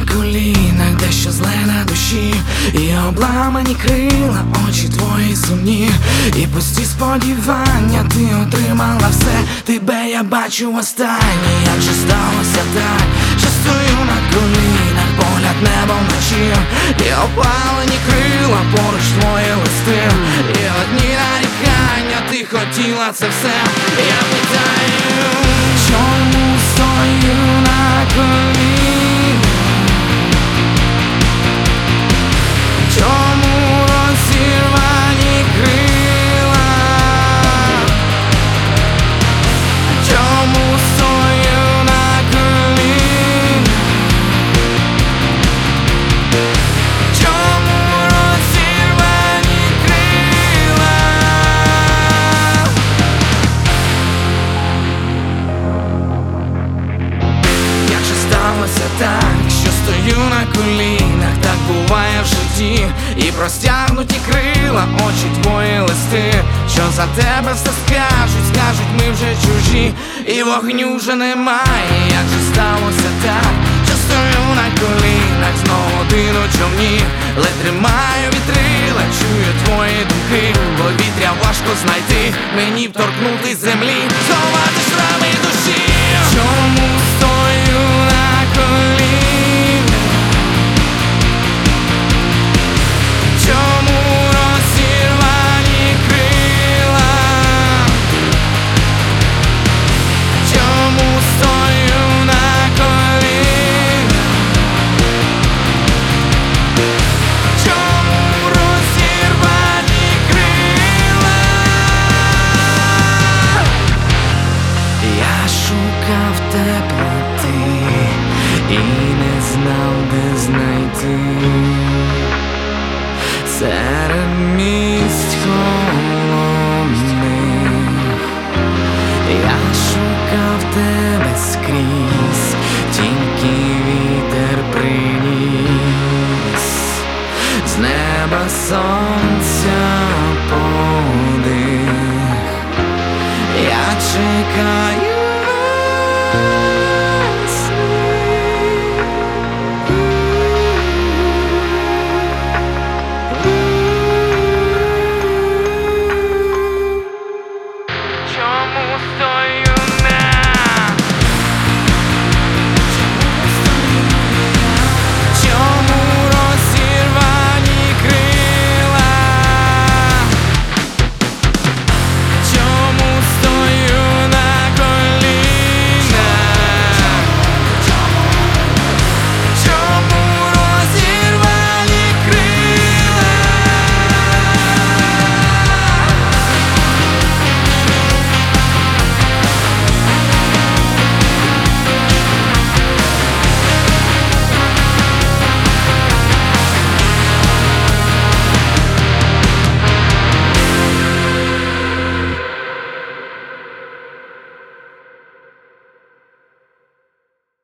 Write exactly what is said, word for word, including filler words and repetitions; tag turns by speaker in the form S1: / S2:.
S1: на колінах, дещо зле на душі, і обламані крила, очі твої сумні, і пусті сподівання, ти отримала все, тебе я бачу останній. Як же сталося так, що стою на колінах, погляд небо вночі, і опалені крила, поруч твої листи, і одні нарікання, ти хотіла це все. Я питаю, чому стою на колінах? Чому розірвані крила? Чому стою на колінах? Чому розірвані крила? Як же сталося так, що стою на колінах? Так буває в житті, і простягнуті крила, очі твої листи, що за тебе все скажуть, скажуть, ми вже чужі, і вогню вже немає. Як же сталося так, що стою на колінах, знову один у човні, ледь тримаю вітрила, чую твої думки, повітря важко знайти, мені б торкнутись землі, сховати шрами душі. Чому стою на колінах? Чому розірвані крила? Чому стою на колінах? Чому розірвані крила? Я шукав теплоти і не знав, де знайти. Серед місць холодних я шукав тебе скрізь, тільки вітер приніс з неба сонця подих. Я чекаю